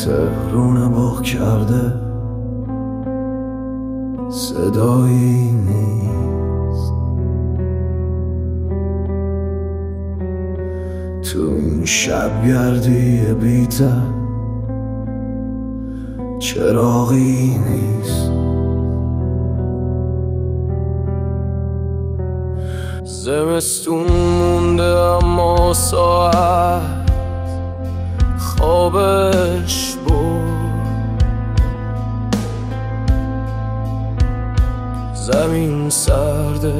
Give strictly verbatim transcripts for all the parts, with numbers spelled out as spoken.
تهرون باغ کرده صدایی نیست، تو این شبگردی بی‌ته چراغی نیست. زمستون مونده اما ساعت خوابش برد، زمین سرده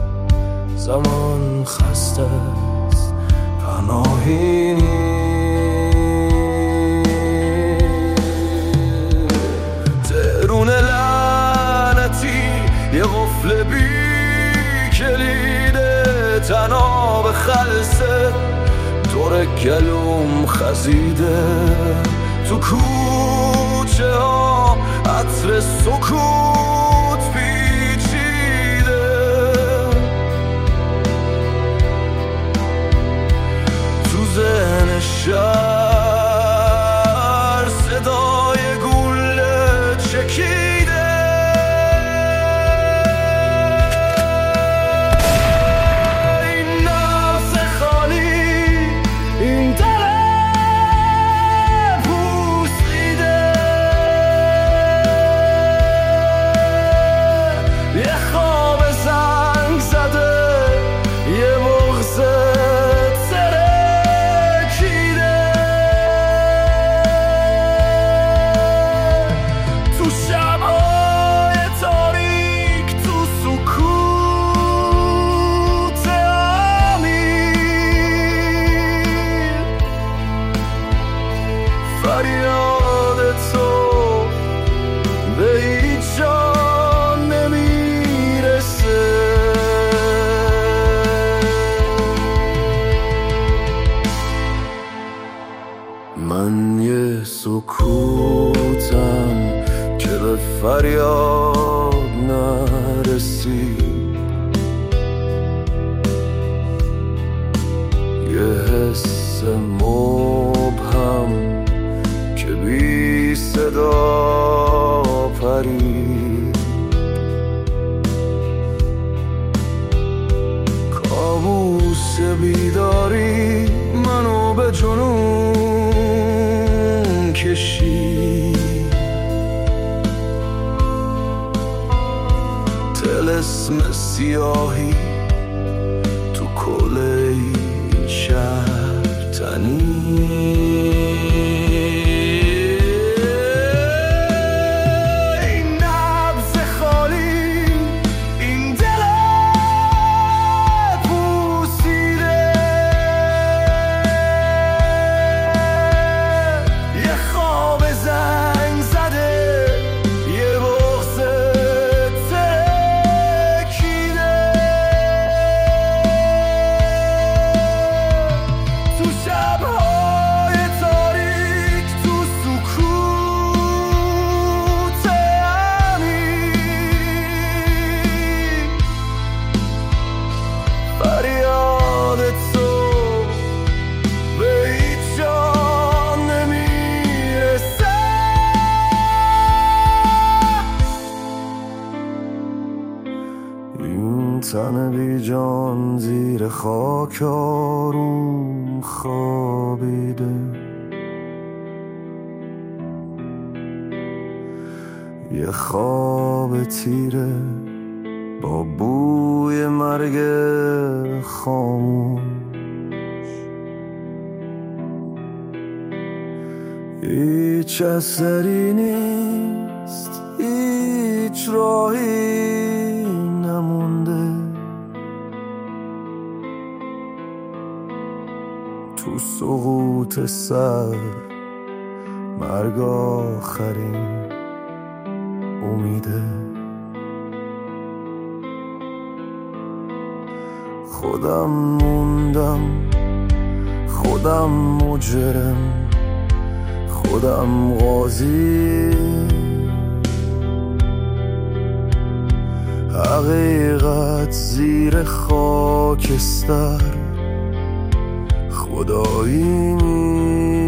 زمان خسته است، پناهی نیست. تهرون لعنتی یه قفل بی کلیده، تناب خلصه دور گلوم خزیده، تو کوچه ها عطر سکوت پیچیده، تو ذهن شهر صدای گوله چکیده. فریاد تو به هیچ جا نمیرسه، من یه سکوتم که به فریاد نرسید، یه حس مبهم که بی صدا پرید، کابوس بیداری منو به جنون کشید، طلسم سیاهی تو کله شهر تنید. این تن بی جان زیر خاک آروم خوابیده، یه خواب تیره با بوی مرگ خاموش، هیچ اثری نیست، هیچ راهی نمونده، تو سقوط سر مرگ آخرین امیده. خودم موندم، خودم مجرم، خودم قاضی، حقیقت زیر خاکستر خدایی نیست.